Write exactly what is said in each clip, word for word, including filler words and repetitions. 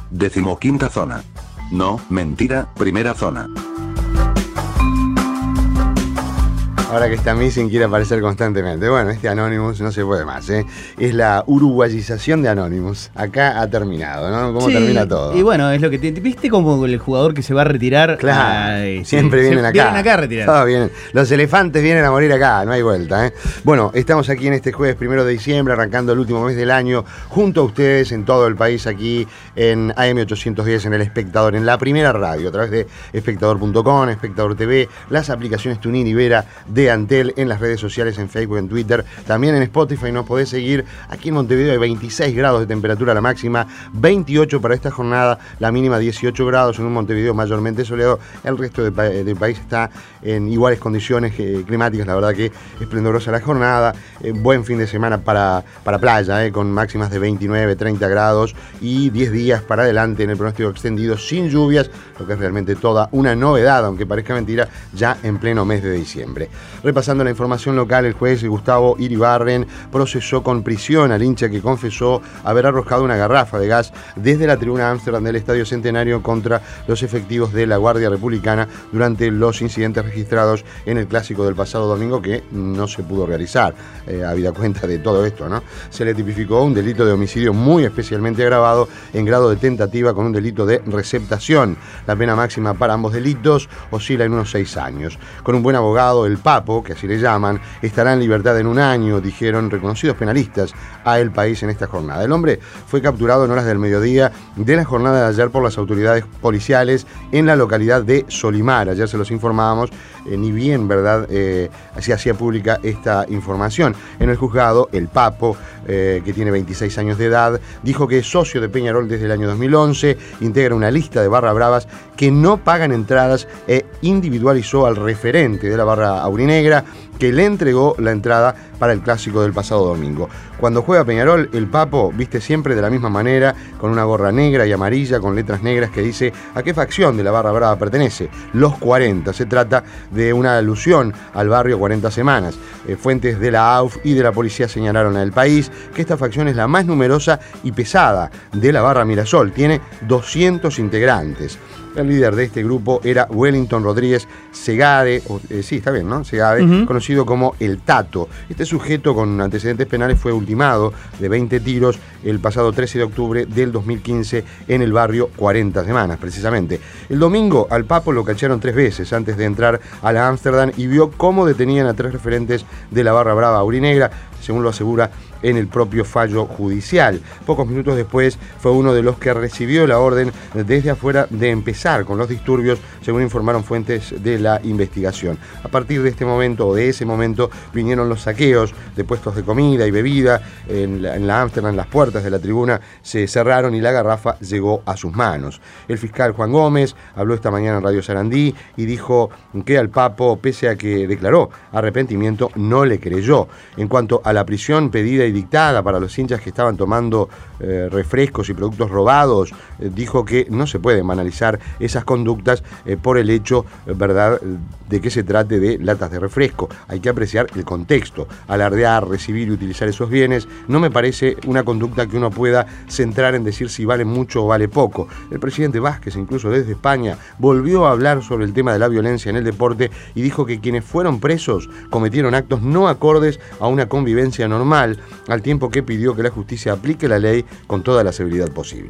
Decimoquinta zona. No, mentira, primera zona. Ahora que está Missing quiere aparecer constantemente. Bueno, este Anonymous no se puede más, ¿eh? Es la uruguayización de Anonymous. Acá ha terminado, ¿no? ¿Cómo sí, termina todo? Y bueno, es lo que te, ¿viste como el jugador que se va a retirar? Claro, Ay, siempre sí, vienen se, acá. Vienen acá a retirar. Todo vienen. Los elefantes vienen a morir acá, no hay vuelta, ¿eh? Bueno, estamos aquí en este jueves primero de diciembre, arrancando el último mes del año, junto a ustedes en todo el país, aquí en A M ochocientos diez, en El Espectador, en la primera radio, a través de espectador punto com, Espectador T V, las aplicaciones TuneIn y Vera de Antel, en las redes sociales, en Facebook, en Twitter, también en Spotify nos podés seguir. Aquí en Montevideo hay veintiséis grados de temperatura, la máxima veintiocho para esta jornada, la mínima dieciocho grados, en un Montevideo mayormente soleado. El resto del, pa del país está en iguales condiciones eh, climáticas, la verdad que esplendorosa la jornada, eh, buen fin de semana para, para playa, eh, con máximas de veintinueve, treinta grados y diez días para adelante en el pronóstico extendido, sin lluvias, lo que es realmente toda una novedad, aunque parezca mentira, ya en pleno mes de diciembre. Repasando la información local, el juez Gustavo Iribarren procesó con prisión al hincha que confesó haber arrojado una garrafa de gas desde la tribuna Ámsterdam del Estadio Centenario contra los efectivos de la Guardia Republicana durante los incidentes registrados en el clásico del pasado domingo, que no se pudo realizar, eh, habida cuenta de todo esto, ¿no? Se le tipificó un delito de homicidio muy especialmente agravado en grado de tentativa con un delito de receptación. La pena máxima para ambos delitos oscila en unos seis años. Con un buen abogado, el Papo, que así le llaman, estará en libertad en un año, dijeron reconocidos penalistas a El País en esta jornada. El hombre fue capturado en horas del mediodía de la jornada de ayer por las autoridades policiales en la localidad de Solimar. Ayer se los informábamos, eh, ni bien, ¿verdad?, eh, se hacía pública esta información. En el juzgado, el Papo, eh, que tiene veintiséis años de edad, dijo que es socio de Peñarol desde el año dos mil once, integra una lista de barra bravas que no pagan entradas e individualizó al referente de la barra aurinegra, que le entregó la entrada para el clásico del pasado domingo. Cuando juega Peñarol, el Papo viste siempre de la misma manera, con una gorra negra y amarilla con letras negras que dice a qué facción de la barra brava pertenece. Los cuarenta. Se trata de una alusión al barrio cuarenta Semanas. Eh, fuentes de la A U F y de la policía señalaron a El País que esta facción es la más numerosa y pesada de la barra Mirasol. Tiene doscientos integrantes. El líder de este grupo era Wellington Rodríguez Segade, o, eh, sí, está bien, ¿no? Segade, uh-huh. conocido como El Tato. Este sujeto con antecedentes penales fue ultimado de veinte tiros el pasado trece de octubre del dos mil quince en el barrio cuarenta Semanas, precisamente. El domingo al Papo lo cacharon tres veces antes de entrar a la Ámsterdam y vio cómo detenían a tres referentes de la barra brava aurinegra, según lo asegura en el propio fallo judicial. Pocos minutos después fue uno de los que recibió la orden desde afuera de empezar con los disturbios, según informaron fuentes de la investigación. A partir de este momento o de ese momento vinieron los saqueos de puestos de comida y bebida en la, en la Ámsterdam. Las puertas de la tribuna se cerraron y la garrafa llegó a sus manos. El fiscal Juan Gómez habló esta mañana en Radio Sarandí y dijo que al Papo, pese a que declaró arrepentimiento, no le creyó. En cuanto a la prisión pedida y dictada para los hinchas que estaban tomando eh, refrescos y productos robados, eh, dijo que no se pueden banalizar esas conductas eh, por el hecho, eh, verdad, de que se trate de latas de refresco. Hay que apreciar el contexto. Alardear, recibir y utilizar esos bienes no me parece una conducta que uno pueda centrar en decir si vale mucho o vale poco. El presidente Vázquez, incluso desde España, volvió a hablar sobre el tema de la violencia en el deporte y dijo que quienes fueron presos cometieron actos no acordes a una convivencia normal, al tiempo que pidió que la justicia aplique la ley con toda la severidad posible.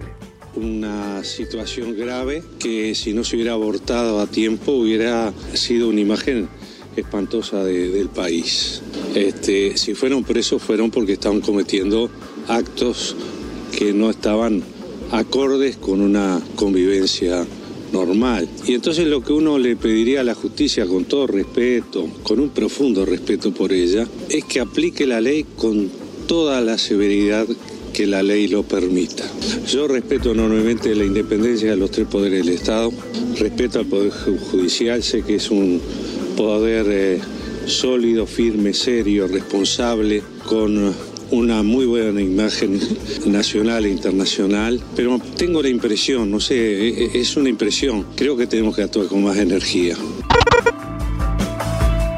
Una situación grave que si no se hubiera abortado a tiempo hubiera sido una imagen espantosa de, del país. Este, si fueron presos fueron porque estaban cometiendo actos que no estaban acordes con una convivencia normal. Y entonces lo que uno le pediría a la justicia, con todo respeto, con un profundo respeto por ella, es que aplique la ley con toda la severidad que la ley lo permita. Yo respeto enormemente la independencia de los tres poderes del Estado, respeto al Poder Judicial, sé que es un poder eh, sólido, firme, serio, responsable, con una muy buena imagen nacional e internacional, pero tengo la impresión, no sé, es una impresión, creo que tenemos que actuar con más energía.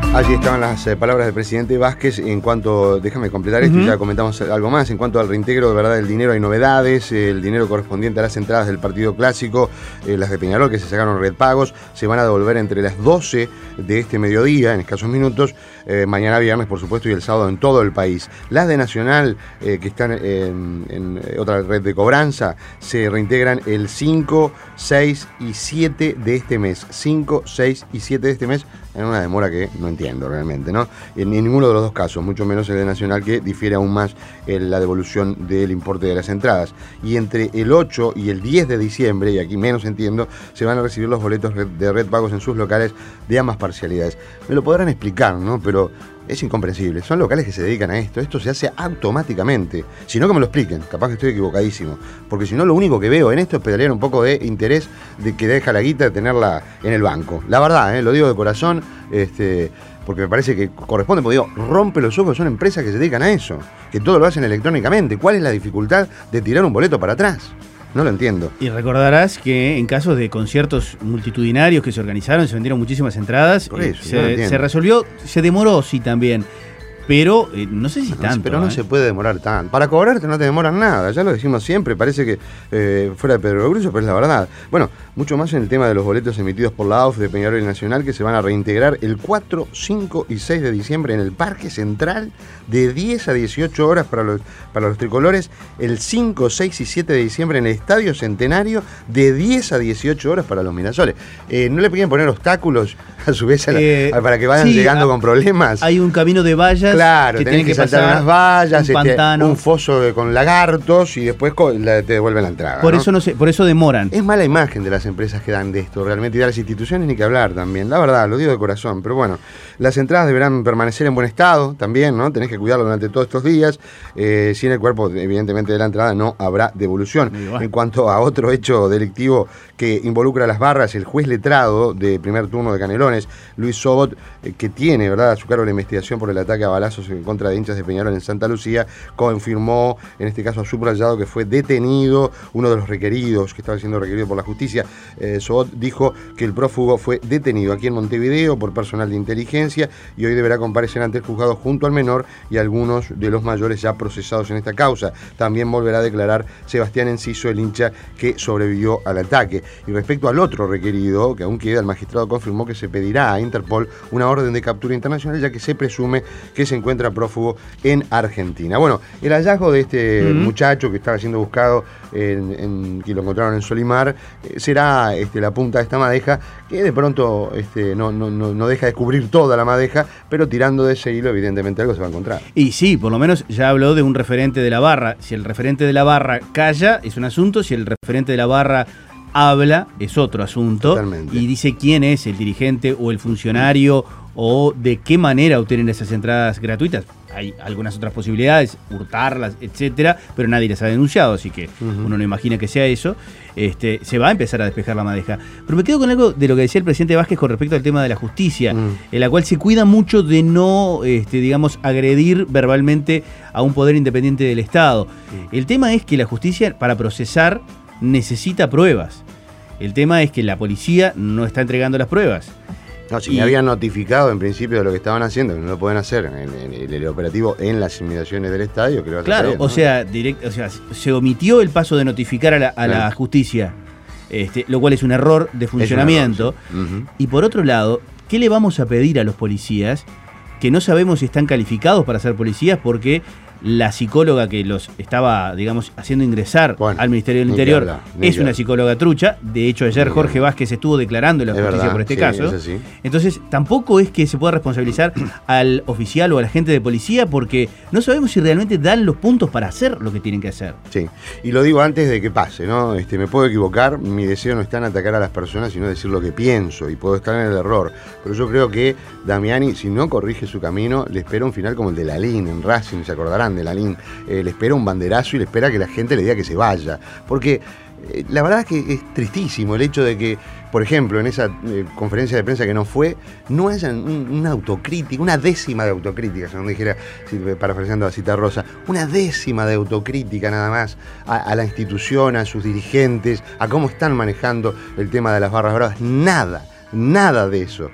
Allí estaban las eh, palabras del presidente Vázquez en cuanto, déjame completar esto, uh-huh. y ya comentamos algo más, en cuanto al reintegro de verdad del dinero hay novedades, eh, el dinero correspondiente a las entradas del partido clásico, eh, las de Peñarol que se sacaron red pagos, se van a devolver entre las doce de este mediodía, en escasos minutos, eh, mañana viernes por supuesto y el sábado en todo el país. Las de Nacional, eh, que están eh, en, en otra red de cobranza, se reintegran el cinco, seis y siete de este mes, cinco, seis y siete de este mes, en una demora que no entiendo realmente, ¿no? En, en ninguno de los dos casos, mucho menos el de Nacional, que difiere aún más en la devolución del importe de las entradas. Y entre el ocho y el diez de diciembre, y aquí menos entiendo, se van a recibir los boletos de red pagos en sus locales de ambas parcialidades. Me lo podrán explicar, ¿no? Pero es incomprensible. Son locales que se dedican a esto. Esto se hace automáticamente. Si no, que me lo expliquen. Capaz que estoy equivocadísimo. Porque si no, lo único que veo en esto es pedalear un poco de interés de que deja la guita de tenerla en el banco. La verdad, ¿eh? Lo digo de corazón, este, porque me parece que corresponde, porque digo, rompe los ojos, son empresas que se dedican a eso, que todo lo hacen electrónicamente. ¿Cuál es la dificultad de tirar un boleto para atrás? No lo entiendo. Y recordarás que en casos de conciertos multitudinarios que se organizaron, se vendieron muchísimas entradas, Por eso, se, no se resolvió, se demoró sí también, pero eh, no sé si no, tanto. Pero no eh. se puede demorar tanto. Para cobrarte no te demoran nada, ya lo decimos siempre, parece que eh, fuera de Pedro Grullo, pero es la verdad. Bueno, mucho más en el tema de los boletos emitidos por la A U F de Peñarol y Nacional, que se van a reintegrar el cuatro, cinco y seis de diciembre en el Parque Central, de diez a dieciocho horas para los, para los tricolores, el cinco, seis y siete de diciembre en el Estadio Centenario, de diez a dieciocho horas para los Mirasoles. Eh, ¿No le podían poner obstáculos a su vez a la, eh, a, para que vayan sí, llegando a, con problemas? Hay un camino de vallas. Claro, que tenés que, que saltar unas vallas, un, este, un foso de, con lagartos y después con, la, te devuelven la entrada. Por ¿no? eso no sé, por eso demoran. Es mala imagen de las empresas que dan de esto realmente, y de las instituciones ni que hablar también. La verdad, lo digo de corazón, pero bueno, las entradas deberán permanecer en buen estado también, ¿no? Tenés que cuidarlo durante todos estos días. Eh, sin el cuerpo, evidentemente, de la entrada no habrá devolución. Bueno. En cuanto a otro hecho delictivo que involucra a las barras, el juez letrado de primer turno de Canelones, Luis Sobot, eh, que tiene, ¿verdad?, a su cargo la investigación por el ataque a balazos en contra de hinchas de Peñarol en Santa Lucía, confirmó, en este caso ha subrayado, que fue detenido uno de los requeridos, que estaba siendo requerido por la justicia. Eh, Sobot dijo que el prófugo fue detenido aquí en Montevideo por personal de inteligencia y hoy deberá comparecer ante el juzgado junto al menor y algunos de los mayores ya procesados en esta causa. También volverá a declarar Sebastián Enciso, el hincha que sobrevivió al ataque. Y respecto al otro requerido, que aún queda, el magistrado confirmó que se pedirá a Interpol una orden de captura internacional, ya que se presume que se encuentra prófugo en Argentina. Bueno, el hallazgo de este uh-huh. muchacho que estaba siendo buscado, en, en, que lo encontraron en Solimar, eh, será este, la punta de esta madeja, que de pronto este, no, no, no, no deja de cubrir toda la madeja, pero tirando de ese hilo, evidentemente algo se va a encontrar. Y sí, por lo menos ya habló de un referente de la barra. Si el referente de la barra calla, es un asunto. Si el referente de la barra habla, es otro asunto. Totalmente. Y dice quién es el dirigente o el funcionario o de qué manera obtienen esas entradas gratuitas. Hay algunas otras posibilidades, hurtarlas, etcétera, pero nadie las ha denunciado, así que uh-huh. uno no imagina que sea eso. Este, se va a empezar a despejar la madeja. Pero me quedo con algo de lo que decía el presidente Vázquez con respecto al tema de la justicia, uh-huh. en la cual se cuida mucho de no, este, digamos, agredir verbalmente a un poder independiente del Estado. Uh-huh. El tema es que la justicia, para procesar, necesita pruebas. El tema es que la policía no está entregando las pruebas. No, si y, me habían notificado en principio de lo que estaban haciendo, que no lo pueden hacer en, en, en el operativo en las inmediaciones del estadio, que lo vas claro, a hacer, ¿no? o sea, direct, o sea, se omitió el paso de notificar a la, a claro. la justicia, este, lo cual es un error de funcionamiento. Error, sí. uh-huh. Y por otro lado, ¿qué le vamos a pedir a los policías que no sabemos si están calificados para ser policías porque la psicóloga que los estaba, digamos, haciendo ingresar bueno, al Ministerio del Interior habla, es una psicóloga trucha? De hecho, ayer ni Jorge Vázquez estuvo declarando en la justicia verdad, por este sí, caso. Sí. Entonces, tampoco es que se pueda responsabilizar al oficial o al agente de policía porque no sabemos si realmente dan los puntos para hacer lo que tienen que hacer. Sí, y lo digo antes de que pase, ¿no? Este, me puedo equivocar, mi deseo no está en atacar a las personas, sino decir lo que pienso, y puedo estar en el error. Pero yo creo que Damiani, si no corrige su camino, le espera un final como el de Lalín en Racing, se acordarán de Lalín. Eh, le espera un banderazo y le espera que la gente le diga que se vaya. Porque eh, la verdad es que es tristísimo el hecho de que, por ejemplo, en esa eh, conferencia de prensa que no fue, no haya un, una autocrítica, una décima de autocrítica, según dijera, parafraseando a Cita Rosa, una décima de autocrítica nada más a, a la institución, a sus dirigentes, a cómo están manejando el tema de las barras bravas. Nada, nada de eso.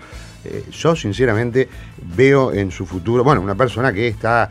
eh, yo sinceramente veo en su futuro, bueno, una persona que está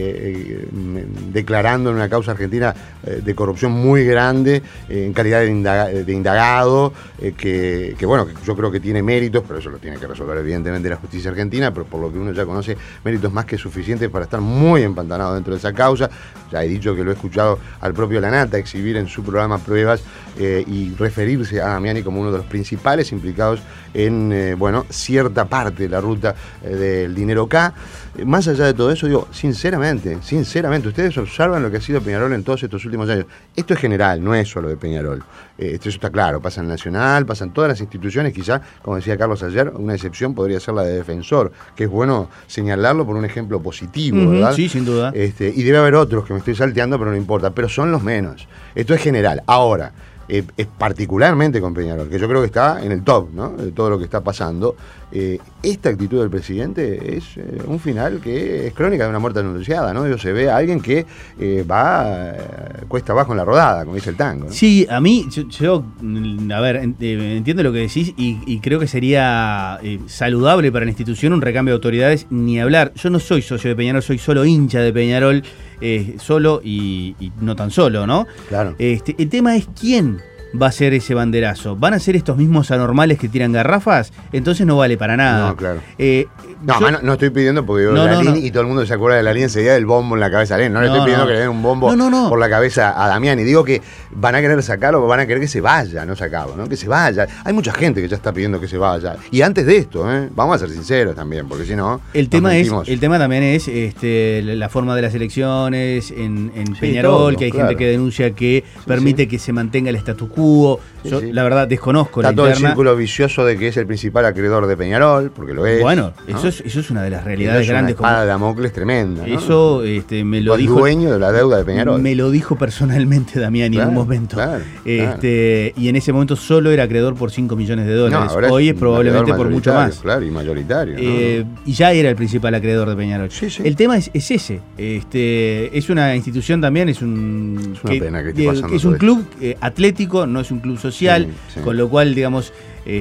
eh, eh, declarando en una causa argentina eh, de corrupción muy grande, eh, en calidad de, indaga, de indagado, eh, que, que bueno, que yo creo que tiene méritos, pero eso lo tiene que resolver evidentemente la justicia argentina, pero por lo que uno ya conoce, méritos más que suficientes para estar muy empantanado dentro de esa causa. Ya he dicho que lo he escuchado al propio Lanata exhibir en su programa pruebas eh, y referirse a Damiani como uno de los principales implicados en, eh, bueno, cierta parte de la ruta eh, del dinero K. Eh, más allá de todo eso, digo, sinceramente, sinceramente, ustedes observan lo que ha sido Peñarol en todos estos últimos años. Esto es general, no es solo de Peñarol. Eh, esto, eso está claro, pasa en Nacional, pasa en todas las instituciones, quizá, como decía Carlos ayer, una excepción podría ser la de Defensor, que es bueno señalarlo por un ejemplo positivo, uh-huh, ¿verdad? Sí, sin duda. Este, y debe haber otros que me estoy salteando, pero no importa, pero son los menos. Esto es general. Ahora, eh, es particularmente con Peñarol, que yo creo que está en el top, ¿no?, de todo lo que está pasando. Eh, esta actitud del presidente es eh, un final que es crónica de una muerte anunciada, ¿no? Digo, se ve a alguien que eh, va eh, cuesta abajo en la rodada, como dice el tango, ¿no? Sí, a mí, yo, yo a ver, eh, entiendo lo que decís y, y creo que sería eh, saludable para la institución un recambio de autoridades, ni hablar. Yo no soy socio de Peñarol, soy solo hincha de Peñarol, eh, solo y, y no tan solo, ¿no? Claro. Este, el tema es quién va a ser ese banderazo. ¿Van a ser estos mismos anormales que tiran garrafas? Entonces no vale para nada. No, claro. Eh, no, yo, no, no estoy pidiendo porque digo no, Larín no, no. y todo el mundo se acuerda de Larín enseguida del bombo en la cabeza de Larín. No, no le estoy pidiendo no. que le den un bombo no, no, no. por la cabeza a Damiani. Digo que van a querer sacarlo, van a querer que se vaya, no sacarlo, ¿no? Que se vaya. Hay mucha gente que ya está pidiendo que se vaya. Y antes de esto, ¿eh? Vamos a ser sinceros también, porque si no. El tema es, el tema también es este, la forma de las elecciones en, en sí, Peñarol, todo, que hay claro. gente que denuncia que sí, permite sí. que se mantenga el status quo. Sí, Yo, sí. la verdad, desconozco Está la todo interna. el círculo vicioso de que es el principal acreedor de Peñarol, porque lo es. Bueno, ¿no? eso, es, eso es una de las realidades es grandes. Una espada de Damocles tremenda, ¿no? Eso este, me lo el dijo. dueño de la deuda de Peñarol. Me lo dijo personalmente Damiani claro, en un momento. Claro, este, claro. Y en ese momento solo era acreedor por cinco millones de dólares. No, Hoy es probablemente por mucho más. Claro, y mayoritario. Eh, ¿no? Y ya era el principal acreedor de Peñarol. Sí, sí. El tema es, es ese. Este, es una institución también, es un, es una que, pena que esté que, pasando que es un todo club eh, atlético, no es un club social, sí, sí. con lo cual, digamos,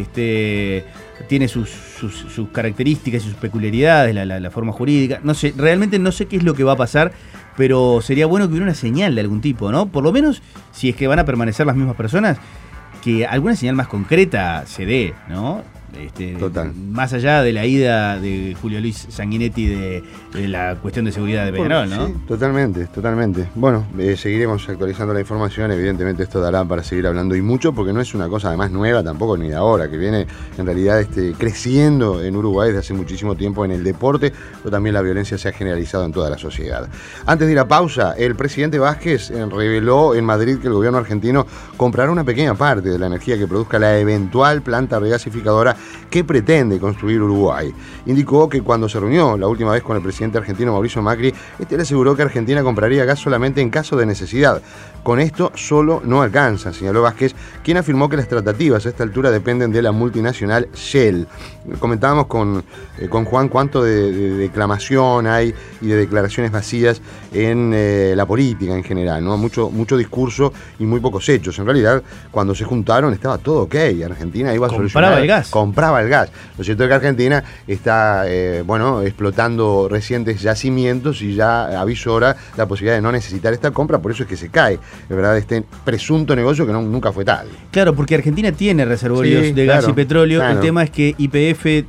este, tiene sus, sus, sus características y sus peculiaridades, la, la, la forma jurídica. No sé, realmente no sé qué es lo que va a pasar, pero sería bueno que hubiera una señal de algún tipo, ¿no? Por lo menos, si es que van a permanecer las mismas personas, que alguna señal más concreta se dé, ¿no? Este, Total. Más allá de la ida de Julio Luis Sanguinetti de, de la cuestión de seguridad de Peñarol, ¿no? Sí, totalmente, totalmente. Bueno, eh, seguiremos actualizando la información. Evidentemente esto dará para seguir hablando y mucho, porque no es una cosa además nueva tampoco ni de ahora, que viene en realidad este, creciendo en Uruguay desde hace muchísimo tiempo en el deporte, pero también la violencia se ha generalizado en toda la sociedad. Antes de ir a pausa, el presidente Vázquez eh, reveló en Madrid que el gobierno argentino comprará una pequeña parte de la energía que produzca la eventual planta regasificadora que pretende construir Uruguay. Indicó que cuando se reunió la última vez con el presidente argentino Mauricio Macri, este le aseguró que Argentina compraría gas solamente en caso de necesidad. Con esto solo no alcanza, señaló Vázquez, quien afirmó que las tratativas a esta altura dependen de la multinacional Shell. Comentábamos con, eh, con Juan cuánto de, de declamación hay y de declaraciones vacías en eh, la política en general, ¿no? Mucho, mucho discurso y muy pocos hechos. En realidad, cuando se juntaron estaba todo ok. Argentina iba a solucionar. Compraba el gas. Compraba el gas. Lo cierto es que Argentina está, eh, bueno, explotando recientes yacimientos y ya avisora la posibilidad de no necesitar esta compra, por eso es que se cae, de verdad, este presunto negocio que no, nunca fue tal. Claro, porque Argentina tiene reservorios Sí, de claro, gas y petróleo. claro. El tema es que Y P F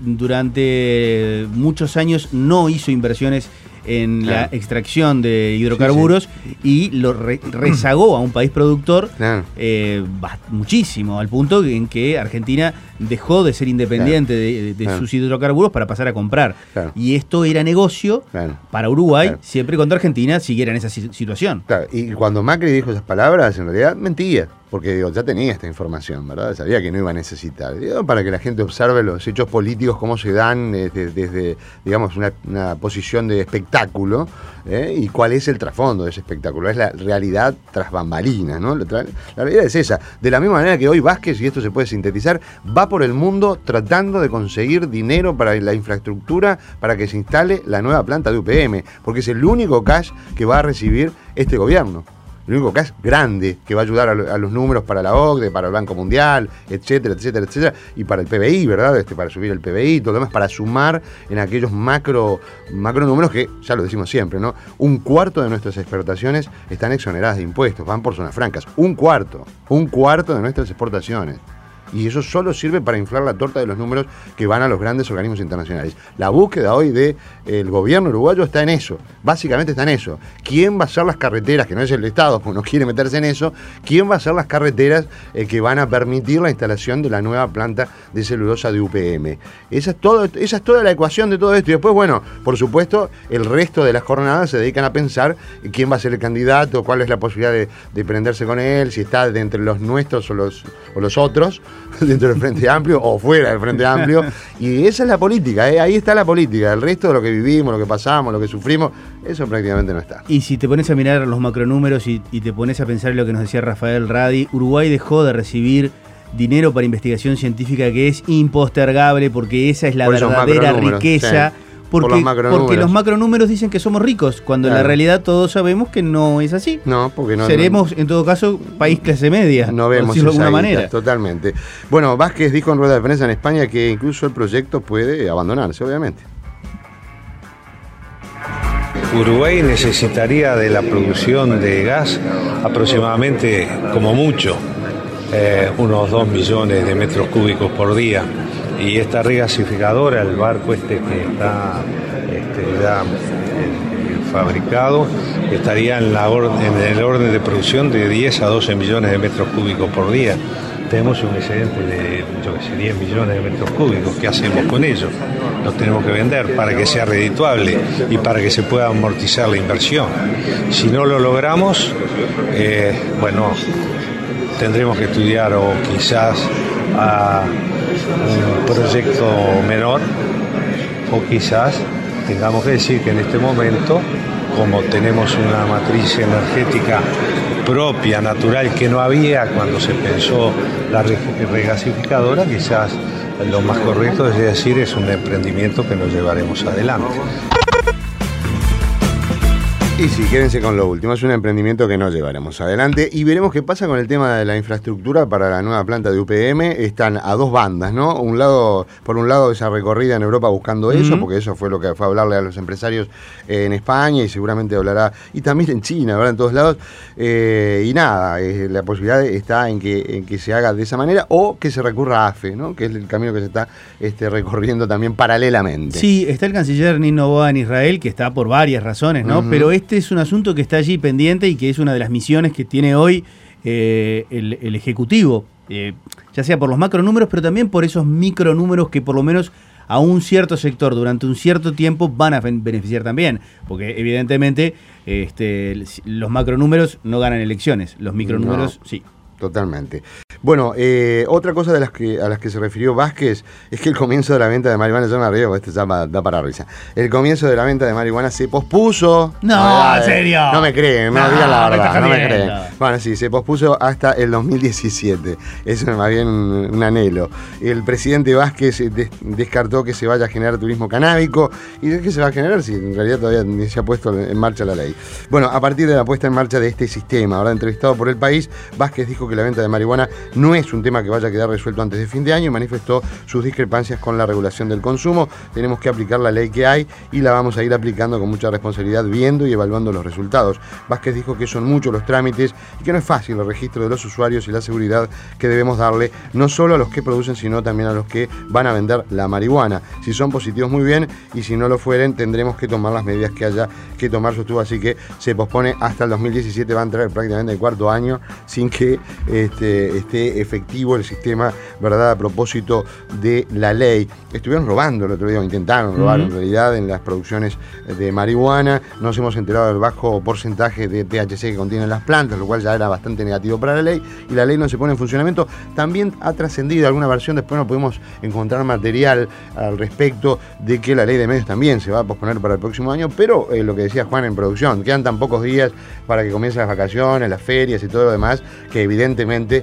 durante muchos años no hizo inversiones en Claro. la extracción de hidrocarburos Sí, y lo re- rezagó a un país productor Claro. eh, bast- muchísimo, al punto en que Argentina dejó de ser independiente Claro. de, de- de Claro. sus hidrocarburos para pasar a comprar. Claro. Y esto era negocio Claro. para Uruguay, Claro. siempre y cuando Argentina siguiera en esa si- situación. Claro, y cuando Macri dijo esas palabras, en realidad mentía, porque digo, ya tenía esta información, ¿verdad? Sabía que no iba a necesitar. Digo, para que la gente observe los hechos políticos, cómo se dan desde, desde digamos, una, una posición de espectáculo, ¿eh? Y cuál es el trasfondo de ese espectáculo. Es la realidad tras bambalinas, ¿no? La, tra- la realidad es esa. De la misma manera que hoy Vázquez, y esto se puede sintetizar, va por el mundo tratando de conseguir dinero para la infraestructura para que se instale la nueva planta de U P M, porque es el único cash que va a recibir este gobierno. lo único que es grande, que va a ayudar a, a los números para la O C D E, para el Banco Mundial, etcétera, etcétera, etcétera, y para el P B I, ¿verdad? Este, para subir el P B I, todo lo demás, para sumar en aquellos macro, macro números que, ya lo decimos siempre, ¿no? Un cuarto de nuestras exportaciones están exoneradas de impuestos, van por zonas francas. Un cuarto, un cuarto de nuestras exportaciones. Y eso solo sirve para inflar la torta de los números que van a los grandes organismos internacionales. La búsqueda hoy del gobierno uruguayo está en eso, básicamente está en eso. ¿Quién va a hacer las carreteras, que no es el Estado, pues no quiere meterse en eso, quién va a hacer las carreteras eh, que van a permitir la instalación de la nueva planta de celulosa de U P M? Esa es, todo, esa es toda la ecuación de todo esto. Y después, bueno, por supuesto, el resto de las jornadas se dedican a pensar quién va a ser el candidato, cuál es la posibilidad de, de prenderse con él, si está de entre los nuestros o los, o los otros, dentro del Frente Amplio o fuera del Frente Amplio, y esa es la política, ¿eh? Ahí está la política. El resto de lo que vivimos, lo que pasamos, lo que sufrimos, eso prácticamente no está. Y si te pones a mirar los macronúmeros y, y te pones a pensar en lo que nos decía Rafael Radi, Uruguay dejó de recibir dinero para investigación científica, que es impostergable, porque esa es la verdadera riqueza. Sí. Porque, Por los macronúmeros. Porque los macronúmeros dicen que somos ricos, cuando claro. en la realidad todos sabemos que no es así. No, porque no. Seremos, en todo caso, país clase media. No vemos de alguna manera. Totalmente. Bueno, Vázquez dijo en rueda de prensa en España que incluso el proyecto puede abandonarse, obviamente. Uruguay necesitaría de la producción de gas aproximadamente, como mucho, eh, unos dos millones de metros cúbicos por día. Y esta regasificadora, el barco este que está este, ya eh, fabricado, estaría en, la orden, en el orden de producción de diez a doce millones de metros cúbicos por día. Tenemos un excedente de, yo que sé, diez millones de metros cúbicos. ¿Qué hacemos con ellos? Los tenemos que vender para que sea redituable y para que se pueda amortizar la inversión. Si no lo logramos, eh, bueno, tendremos que estudiar o quizás a un proyecto menor, o quizás tengamos que decir que en este momento, como tenemos una matriz energética propia, natural, que no había cuando se pensó la regasificadora, quizás lo más correcto es decir es un emprendimiento que nos llevaremos adelante. Y sí, quédense con lo último, es un emprendimiento que no llevaremos adelante y veremos qué pasa con el tema de la infraestructura para la nueva planta de U P M. Están a dos bandas, ¿no? Un lado, por un lado esa recorrida en Europa buscando uh-huh. eso, porque eso fue lo que fue a hablarle a los empresarios en España y seguramente hablará, y también en China, ¿verdad? En todos lados. Eh, y nada, eh, la posibilidad está en que, en que se haga de esa manera o que se recurra a A F E, ¿no? Que es el camino que se está este, recorriendo también paralelamente. Sí, está el canciller Nino Boa en Israel, que está por varias razones, ¿no? Uh-huh. Pero este Este es un asunto que está allí pendiente y que es una de las misiones que tiene hoy eh, el, el Ejecutivo, eh, ya sea por los macronúmeros, pero también por esos micronúmeros que por lo menos a un cierto sector durante un cierto tiempo van a beneficiar también, porque evidentemente este, los macronúmeros no ganan elecciones, los micronúmeros no. sí. Totalmente. Bueno, eh, otra cosa de las que, a las que se refirió Vázquez es que el comienzo de la venta de marihuana, yo me río, este ya da para risa. El comienzo de la venta de marihuana se pospuso. No, no en serio. No me creen, no, no digan la verdad, no me creen. Bueno, sí, se pospuso hasta el dos mil diecisiete. Eso es más bien un, un anhelo. El presidente Vázquez des, descartó que se vaya a generar turismo canábico. ¿Y es que se va a generar? Si en realidad todavía ni se ha puesto en marcha la ley. Bueno, a partir de la puesta en marcha de este sistema, ahora entrevistado por El País, Vázquez dijo que la venta de marihuana no es un tema que vaya a quedar resuelto antes de fin de año y manifestó sus discrepancias con la regulación del consumo. Tenemos que aplicar la ley que hay y la vamos a ir aplicando con mucha responsabilidad, viendo y evaluando los resultados. Vázquez dijo que son muchos los trámites y que no es fácil el registro de los usuarios y la seguridad que debemos darle no solo a los que producen, sino también a los que van a vender la marihuana. Si son positivos, muy bien, y si no lo fueren, tendremos que tomar las medidas que haya que tomar, sostuvo. Así que se pospone hasta el dos mil diecisiete, va a entrar prácticamente el cuarto año sin que Este, esté efectivo el sistema, ¿verdad?, a propósito de la ley. Estuvieron robando el otro día, o intentaron robar uh-huh. en realidad en las producciones de marihuana. Nos hemos enterado del bajo porcentaje de T H C que contienen las plantas, lo cual ya era bastante negativo para la ley, y la ley no se pone en funcionamiento. También ha trascendido alguna versión, después no pudimos encontrar material al respecto, de que la ley de medios también se va a posponer para el próximo año, pero eh, lo que decía Juan en producción, quedan tan pocos días para que comiencen las vacaciones, las ferias y todo lo demás, que evidentemente no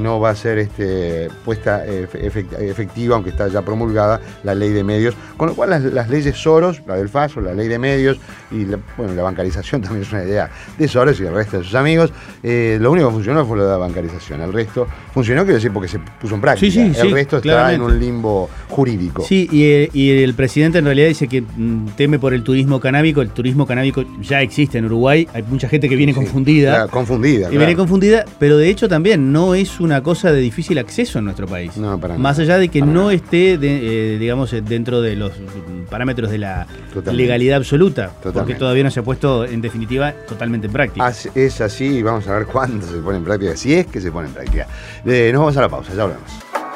no va a ser este, puesta efectiva, aunque está ya promulgada la ley de medios, con lo cual las, las leyes Soros, la del Faso, la ley de medios y la, bueno, la bancarización también es una idea de Soros y el resto de sus amigos. Eh, lo único que funcionó fue lo de la bancarización. El resto funcionó, quiero decir, porque se puso en práctica. Sí, sí, el sí, resto está claramente en un limbo jurídico. Sí, y el, y el presidente en realidad dice que mm, teme por el turismo canábico. El turismo canábico ya existe en Uruguay. Hay mucha gente que viene Sí, confundida. Claro, confundida. Y claro. viene confundida, pero de hecho también no es una cosa de difícil acceso en nuestro país. No, para Más nada. allá de que Para no nada. esté, de, eh, digamos, dentro de los parámetros de la Totalmente. legalidad absoluta. Totalmente. Porque todavía no se ha puesto, en definitiva, totalmente en práctica. As- Es así y vamos a ver cuándo se pone en práctica, si es que se pone en práctica. Eh, nos vamos a la pausa, ya volvemos.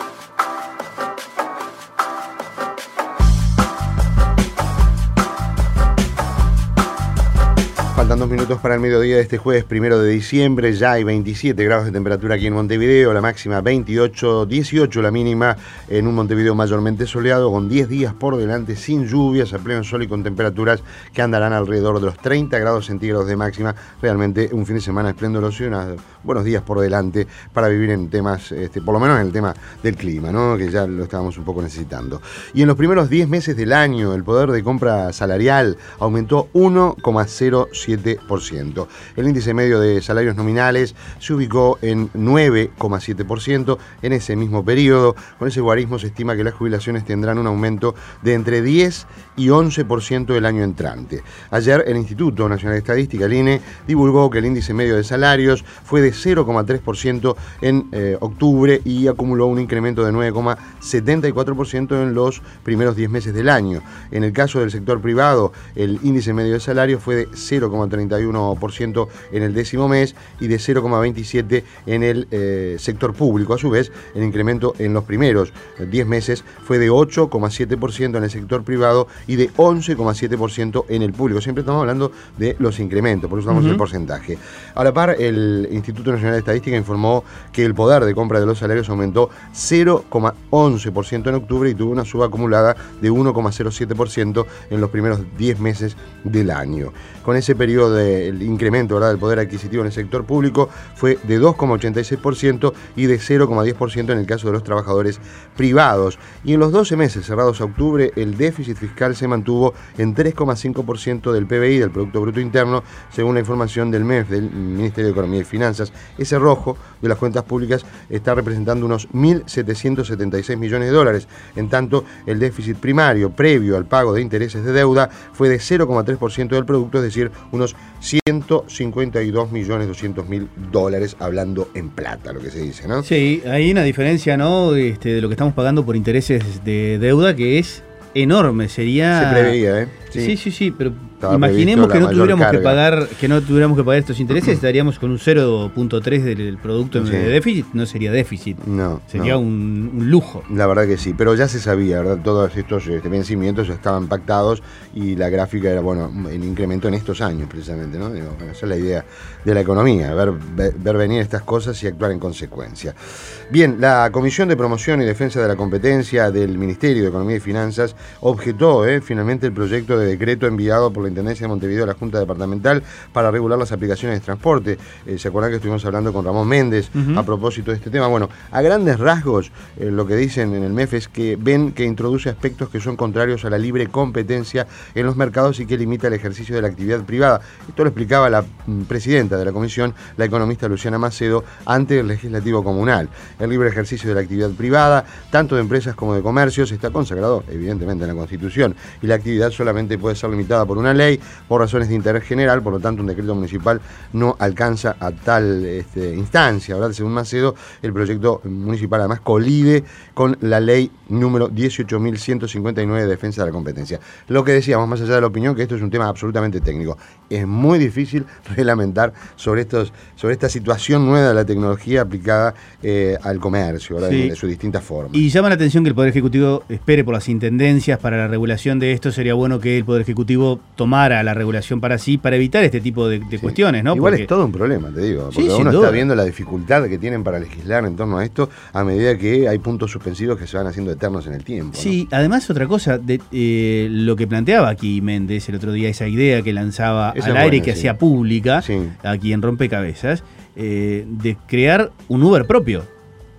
Faltan dos minutos para el mediodía de este jueves primero de diciembre. Ya hay veintisiete grados de temperatura aquí en Montevideo, la máxima veintiocho, dieciocho la mínima en un Montevideo mayormente soleado, con diez días por delante sin lluvias, a pleno sol y con temperaturas que andarán alrededor de los treinta grados centígrados de máxima. Realmente un fin de semana esplendoroso y unos buenos días por delante para vivir en temas, este, por lo menos en el tema del clima, ¿no? Que ya lo estábamos un poco necesitando. Y en los primeros diez meses del año, el poder de compra salarial aumentó uno coma cero siete por ciento. El índice medio de salarios nominales se ubicó en nueve coma siete por ciento en ese mismo periodo. Con ese guarismo se estima que las jubilaciones tendrán un aumento de entre diez y once por ciento del año entrante. Ayer el Instituto Nacional de Estadística, el I N E, divulgó que el índice medio de salarios fue de cero coma tres por ciento en eh, octubre y acumuló un incremento de nueve coma setenta y cuatro por ciento en los primeros diez meses del año. En el caso del sector privado, el índice medio de salarios fue de cero coma treinta y uno por ciento en el décimo mes y de cero coma veintisiete por ciento en el eh, sector público. A su vez, el incremento en los primeros diez meses fue de ocho coma siete por ciento en el sector privado y de once coma siete por ciento en el público. Siempre estamos hablando de los incrementos, por eso usamos uh-huh. el porcentaje. A la par, el Instituto Nacional de Estadística informó que el poder de compra de los salarios aumentó cero coma once por ciento en octubre y tuvo una suba acumulada de uno coma cero siete por ciento en los primeros diez meses del año. Con ese periodo del incremento, ¿verdad?, del poder adquisitivo en el sector público fue de dos coma ochenta y seis por ciento y de cero coma diez por ciento en el caso de los trabajadores privados. Y en los doce meses cerrados a octubre, el déficit fiscal se mantuvo en tres coma cinco por ciento del P B I, del Producto Bruto Interno, según la información del M E F, del Ministerio de Economía y Finanzas. Ese rojo de las cuentas públicas está representando unos mil setecientos setenta y seis millones de dólares. En tanto, el déficit primario previo al pago de intereses de deuda fue de cero coma tres por ciento del producto, es decir, unos ciento cincuenta y dos millones doscientos mil dólares, hablando en plata, lo que se dice, ¿no? Sí, hay una diferencia, ¿no?, este, de lo que estamos pagando por intereses de deuda que es enorme. Sería... Se preveía, ¿eh? Sí, sí, sí, pero Estaba imaginemos que no tuviéramos carga. que pagar, que no tuviéramos que pagar estos intereses, estaríamos con un cero punto tres del producto Sí. de déficit, no sería déficit. No. Sería no. Un, un lujo. La verdad que sí, pero ya se sabía, ¿verdad? Todos estos este, vencimientos ya estaban pactados y la gráfica era, bueno, el incremento en estos años precisamente, ¿no? Digo, bueno, esa es la idea de la economía, ver, ver, ver venir estas cosas y actuar en consecuencia. Bien, la Comisión de Promoción y Defensa de la Competencia del Ministerio de Economía y Finanzas objetó eh, finalmente el proyecto de decreto enviado por la Intendencia de Montevideo a la Junta Departamental para regular las aplicaciones de transporte. Eh, ¿Se acuerdan que estuvimos hablando con Ramón Méndez uh-huh. a propósito de este tema? Bueno, a grandes rasgos, eh, lo que dicen en el M E F es que ven que introduce aspectos que son contrarios a la libre competencia en los mercados y que limita el ejercicio de la actividad privada. Esto lo explicaba la mm, presidenta de la comisión, la economista Luciana Macedo, ante el Legislativo Comunal. El libre ejercicio de la actividad privada, tanto de empresas como de comercios, está consagrado evidentemente en la Constitución y la actividad solamente puede ser limitada por una ley, por razones de interés general, por lo tanto un decreto municipal no alcanza a tal este, instancia, ¿verdad? Según Macedo, el proyecto municipal además colide con la ley número dieciocho mil ciento cincuenta y nueve de defensa de la competencia. Lo que decíamos, más allá de la opinión, que esto es un tema absolutamente técnico. Es muy difícil reglamentar sobre, estos, sobre esta situación nueva de la tecnología aplicada eh, al comercio, ¿verdad? Sí. De sus distintas formas. Y llama la atención que el Poder Ejecutivo espere por las intendencias para la regulación de esto. Sería bueno que el Poder Ejecutivo tomara la regulación para sí, para evitar este tipo de, de sí. cuestiones, ¿no? Igual porque... es todo un problema, te digo, porque sí, uno está duda. viendo la dificultad que tienen para legislar en torno a esto a medida que hay puntos suspensivos que se van haciendo eternos en el tiempo. Sí, ¿no? Además otra cosa, de, eh, lo que planteaba aquí Méndez el otro día, esa idea que lanzaba esa al aire y que sí. hacía pública, sí. aquí en Rompecabezas, eh, de crear un Uber propio.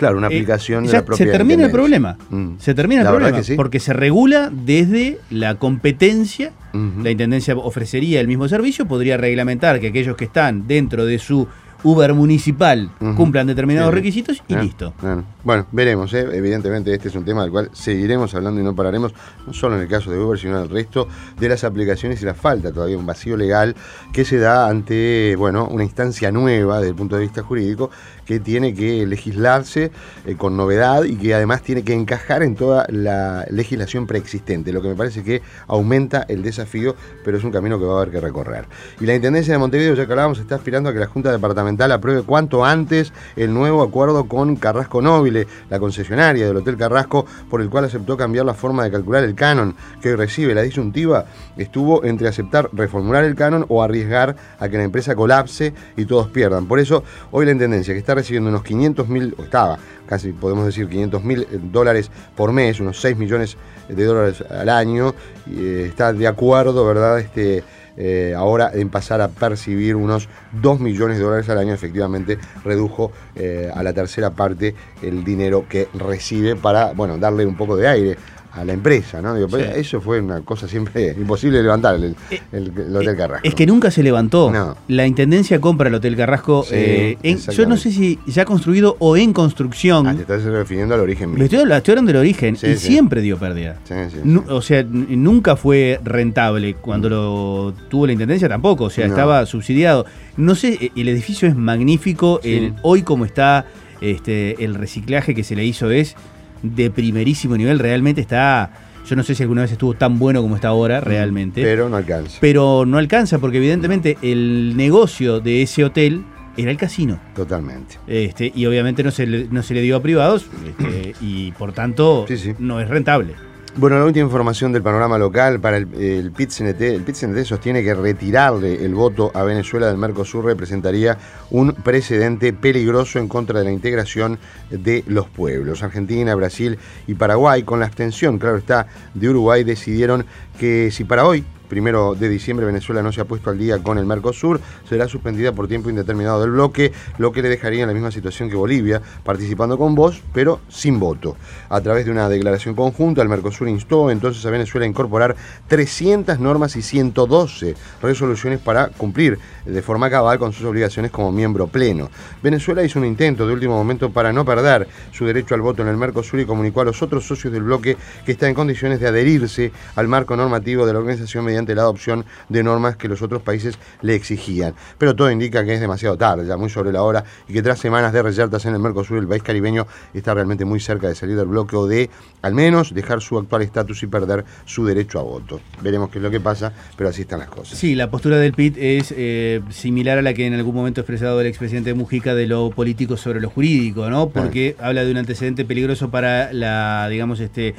Claro, una aplicación eh, de la propia se termina intendencia. el problema. Mm. Se termina el La verdad problema. que sí. Porque se regula desde la competencia. Uh-huh. La intendencia ofrecería el mismo servicio, podría reglamentar que aquellos que están dentro de su Uber municipal uh-huh. cumplan determinados sí, requisitos y bien, listo. Bien. Bueno, veremos, ¿eh? Evidentemente este es un tema del cual seguiremos hablando y no pararemos, no solo en el caso de Uber, sino en el resto de las aplicaciones y la falta todavía un vacío legal que se da ante, bueno, una instancia nueva desde el punto de vista jurídico que tiene que legislarse eh, con novedad y que además tiene que encajar en toda la legislación preexistente, lo que me parece que aumenta el desafío, pero es un camino que va a haber que recorrer. Y la Intendencia de Montevideo, ya que hablábamos, está aspirando a que la Junta Departamental apruebe cuanto antes el nuevo acuerdo con Carrasco Nobile, la concesionaria del Hotel Carrasco, por el cual aceptó cambiar la forma de calcular el canon que recibe. La disyuntiva estuvo entre aceptar reformular el canon o arriesgar a que la empresa colapse y todos pierdan. Por eso, hoy la Intendencia, que está recibiendo unos quinientos mil, o estaba, casi podemos decir quinientos mil dólares por mes, unos seis millones de dólares al año, y, eh, está de acuerdo, ¿verdad?, este... Eh, ahora en pasar a percibir unos dos millones de dólares al año. Efectivamente redujo eh, a la tercera parte el dinero que recibe para, bueno, darle un poco de aire a la empresa, ¿no? Digo, sí. Eso fue una cosa siempre imposible de levantar, el, el, el Hotel Carrasco. Es que nunca se levantó. No. La Intendencia compra el Hotel Carrasco, sí, eh, en, yo no sé si ya construido o en construcción. Ah, te estás refiriendo al origen mismo. Estoy, estoy hablando del origen, sí, y sí. siempre dio pérdida. Sí, sí, no, sí. O sea, nunca fue rentable. Cuando mm. lo tuvo la Intendencia tampoco, o sea, no. estaba subsidiado. No sé, el edificio es magnífico, sí. el, hoy como está, este, el reciclaje que se le hizo es de primerísimo nivel, realmente está... Yo no sé si alguna vez estuvo tan bueno como está ahora, realmente. Pero no alcanza. Pero no alcanza porque evidentemente el negocio de ese hotel era el casino. Totalmente. Este, y obviamente no se le, no se le dio a privados este, y por tanto sí, sí. no es rentable. Bueno, la última información del panorama local para el, el P I T C N T. El P I T C N T sostiene que retirarle el voto a Venezuela del Mercosur representaría un precedente peligroso en contra de la integración de los pueblos. Argentina, Brasil y Paraguay, con la abstención, claro está, de Uruguay, decidieron que si para hoy, primero de diciembre, Venezuela no se ha puesto al día con el Mercosur, será suspendida por tiempo indeterminado del bloque, lo que le dejaría en la misma situación que Bolivia, participando con voz, pero sin voto. A través de una declaración conjunta, el Mercosur instó entonces a Venezuela a incorporar trescientas normas y ciento doce resoluciones para cumplir de forma cabal con sus obligaciones como miembro pleno. Venezuela hizo un intento de último momento para no perder su derecho al voto en el Mercosur y comunicó a los otros socios del bloque que está en condiciones de adherirse al marco normativo de la organización mediante la adopción de normas que los otros países le exigían. Pero todo indica que es demasiado tarde, ya muy sobre la hora, y que tras semanas de reyertas en el Mercosur, el país caribeño está realmente muy cerca de salir del bloque o de, al menos, dejar su actual estatus y perder su derecho a voto. Veremos qué es lo que pasa, pero así están las cosas. Sí, la postura del P I T es eh, similar a la que en algún momento ha expresado el expresidente Mujica de lo político sobre lo jurídico, ¿no? Porque ah. habla de un antecedente peligroso para la, digamos, este,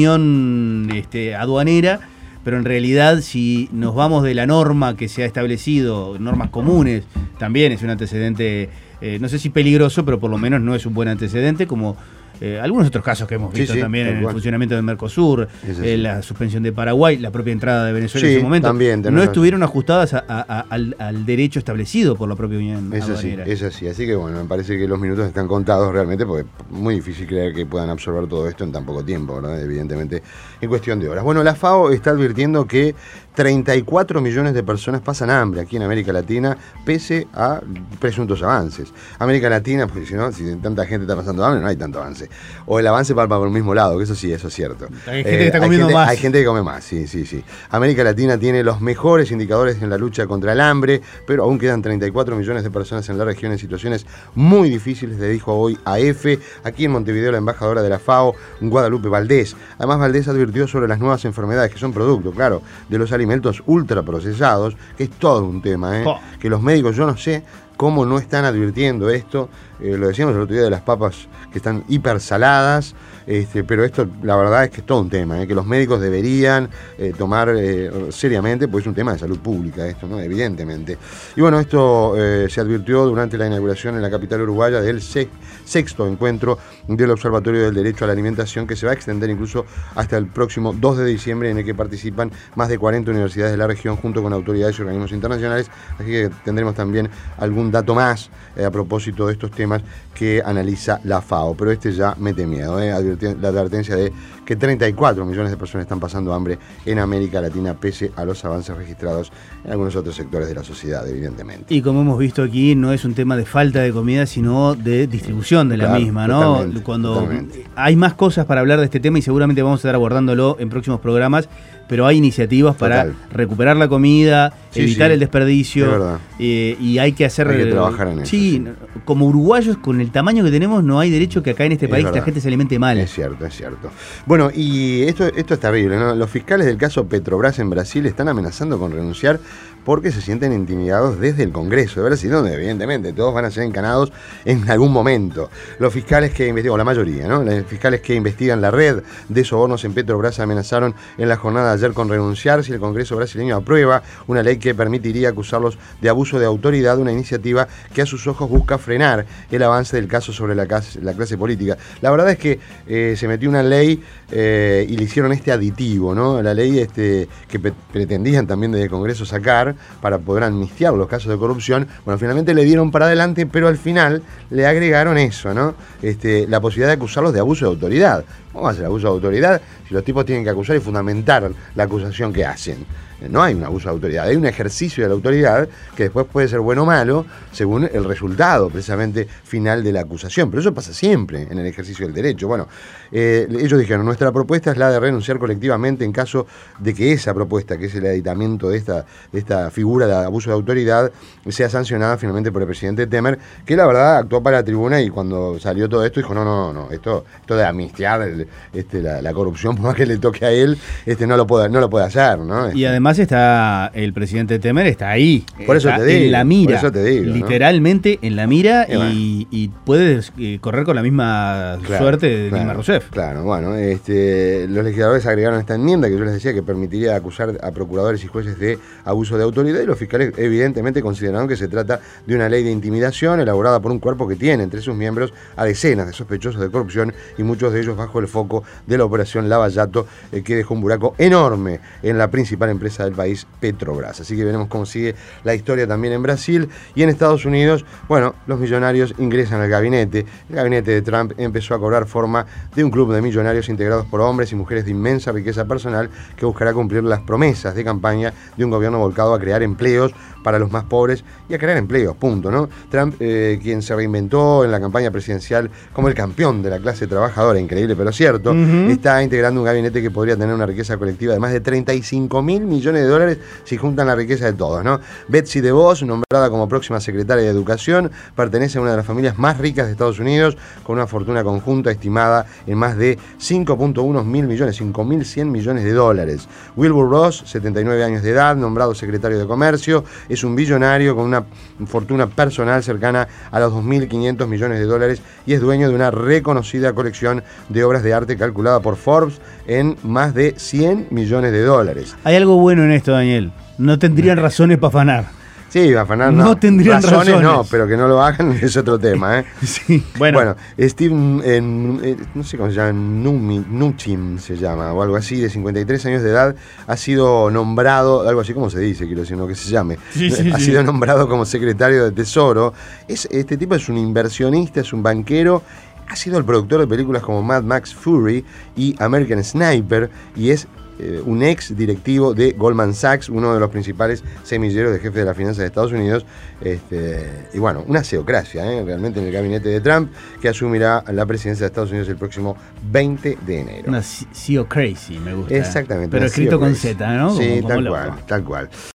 unión este, aduanera. Pero en realidad, si nos vamos de la norma que se ha establecido, normas comunes, también es un antecedente, eh, no sé si peligroso, pero por lo menos no es un buen antecedente, como eh, algunos otros casos que hemos visto sí, sí, también en el bueno. funcionamiento del Mercosur, eh, la suspensión de Paraguay, la propia entrada de Venezuela sí, en ese momento, también, no estuvieron ajustadas a, a, a, al, al derecho establecido por la propia Unión es Aduanera. Así, es así, así que bueno, me parece que los minutos están contados realmente, porque es muy difícil creer que puedan absorber todo esto en tan poco tiempo, ¿verdad? Evidentemente, en cuestión de horas. Bueno, la FAO está advirtiendo que treinta y cuatro millones de personas pasan hambre aquí en América Latina, pese a presuntos avances. América Latina, porque si no, si tanta gente está pasando hambre, no hay tanto avance. O el avance va por el mismo lado, que eso sí, eso es cierto. Hay gente eh, que está comiendo hay gente, más. Hay gente que come más, sí, sí, sí. América Latina tiene los mejores indicadores en la lucha contra el hambre, pero aún quedan treinta y cuatro millones de personas en la región en situaciones muy difíciles, le dijo hoy a EFE, aquí en Montevideo, la embajadora de la FAO, Guadalupe Valdés. Además, Valdés advirtió sobre las nuevas enfermedades, que son producto, claro, de los alimentos ultraprocesados, que es todo un tema, ¿eh? Oh. Que los médicos, yo no sé cómo no están advirtiendo esto, eh, lo decíamos el otro día de las papas que están hipersaladas, este, pero esto la verdad es que es todo un tema, ¿eh? Que los médicos deberían eh, tomar eh, seriamente, pues es un tema de salud pública esto, ¿no? Evidentemente. Y bueno, esto eh, se advirtió durante la inauguración en la capital uruguaya del sexto encuentro del Observatorio del Derecho a la Alimentación, que se va a extender incluso hasta el próximo dos de diciembre, en el que participan más de cuarenta universidades de la región junto con autoridades y organismos internacionales, así que tendremos también algún un dato más eh, a propósito de estos temas que analiza la FAO. Pero este ya mete miedo, eh, la advertencia de que treinta y cuatro millones de personas están pasando hambre en América Latina, pese a los avances registrados en algunos otros sectores de la sociedad, evidentemente. Y como hemos visto aquí, no es un tema de falta de comida, sino de distribución de la Claro, misma, ¿no? totalmente, Cuando totalmente. hay más cosas para hablar de este tema y seguramente vamos a estar abordándolo en próximos programas, pero hay iniciativas para Total. recuperar la comida, Sí, evitar sí, el desperdicio, es verdad. eh, y hay que hacer... Hay que trabajar en eso, Sí, sí. como uruguayos, con el tamaño que tenemos, no hay derecho que acá en este Es país verdad. la gente se alimente mal. Es cierto, es cierto. Bueno, y esto, esto es terrible, ¿no? Los fiscales del caso Petrobras en Brasil están amenazando con renunciar porque se sienten intimidados desde el Congreso de Brasil, donde evidentemente todos van a ser encanados en algún momento. Los fiscales que investigan, o la mayoría, ¿no? Los fiscales que investigan la red de sobornos en Petrobras amenazaron en la jornada de ayer con renunciar si el Congreso brasileño aprueba una ley que permitiría acusarlos de abuso de autoridad, una iniciativa que a sus ojos busca frenar el avance del caso sobre la clase, la clase política. La verdad es que eh, se metió una ley eh, y le hicieron este aditivo, ¿no? La ley este, que pe- pretendían también desde el Congreso sacar para poder amnistiar los casos de corrupción. Bueno, finalmente le dieron para adelante, pero al final le agregaron eso, ¿no? Este, la posibilidad de acusarlos de abuso de autoridad. ¿Cómo va a ser abuso de autoridad si los tipos tienen que acusar y fundamentar la acusación que hacen? No hay un abuso de autoridad, hay un ejercicio de la autoridad que después puede ser bueno o malo según el resultado precisamente final de la acusación. Pero eso pasa siempre en el ejercicio del derecho. Bueno, eh, ellos dijeron, nuestra propuesta es la de renunciar colectivamente en caso de que esa propuesta, que es el aditamiento de esta, de esta figura de abuso de autoridad, sea sancionada finalmente por el presidente Temer, que la verdad actuó para la tribuna y cuando salió todo esto dijo, no, no, no, esto, esto de amnistiar el, este, la, la corrupción, por más que le toque a él, este, no lo puede, no lo puede hacer, ¿no? Este, Y además está el presidente Temer, está ahí, Por eso está te digo, en la mira, por eso te digo, ¿no? literalmente en la mira, Y bueno. y, y puede eh, correr con la misma Claro, suerte de claro, Dilma Rousseff. Claro, bueno, este, los legisladores agregaron esta enmienda que yo les decía que permitiría acusar a procuradores y jueces de abuso de autoridad, y los fiscales evidentemente consideraron que se trata de una ley de intimidación elaborada por un cuerpo que tiene entre sus miembros a decenas de sospechosos de corrupción y muchos de ellos bajo el foco de la operación Lavallato, eh, que dejó un buraco enorme en la principal empresa del país, Petrobras. Así que veremos cómo sigue la historia también en Brasil. Y en Estados Unidos, bueno, los millonarios ingresan al gabinete. El gabinete de Trump empezó a cobrar forma de un club de millonarios integrados por hombres y mujeres de inmensa riqueza personal que buscará cumplir las promesas de campaña de un gobierno volcado a crear empleos para los más pobres y a crear empleos, punto, ¿no? Trump, eh, quien se reinventó en la campaña presidencial como el campeón de la clase trabajadora, increíble pero cierto, uh-huh. está integrando un gabinete que podría tener una riqueza colectiva de más de treinta y cinco mil millones de dólares si juntan la riqueza de todos, ¿no? Betsy DeVos, nombrada como próxima secretaria de Educación, pertenece a una de las familias más ricas de Estados Unidos, con una fortuna conjunta estimada en más de cinco punto uno mil millones, cinco mil cien millones de dólares. Wilbur Ross, setenta y nueve años de edad, nombrado secretario de Comercio, es un billonario con una fortuna personal cercana a los dos mil quinientos millones de dólares y es dueño de una reconocida colección de obras de arte calculada por Forbes en más de cien millones de dólares. Hay algo bueno en esto, Daniel. No tendrían razones para afanar. Sí, afanar no. No tendrían razones. razones. No, pero que no lo hagan es otro tema, ¿eh? Sí, bueno. Bueno, Steve, eh, eh, no sé cómo se llama, Numi, Nuchim se llama, o algo así, de cincuenta y tres años de edad, ha sido nombrado, algo así como se dice, quiero decir, no que se llame, sí, sí, ha sí. sido nombrado como secretario de Tesoro. Es, este tipo es un inversionista, es un banquero. Ha sido el productor de películas como Mad Max Fury y American Sniper y es eh, un ex directivo de Goldman Sachs, uno de los principales semilleros de jefe de las finanzas de Estados Unidos. Este, y bueno, una ceocracia ¿eh? realmente en el gabinete de Trump, que asumirá la presidencia de Estados Unidos el próximo veinte de enero. Una C E O crazy, me gusta. Exactamente. Pero escrito con Z, ¿no? Sí, como, como tal loco. cual, tal cual.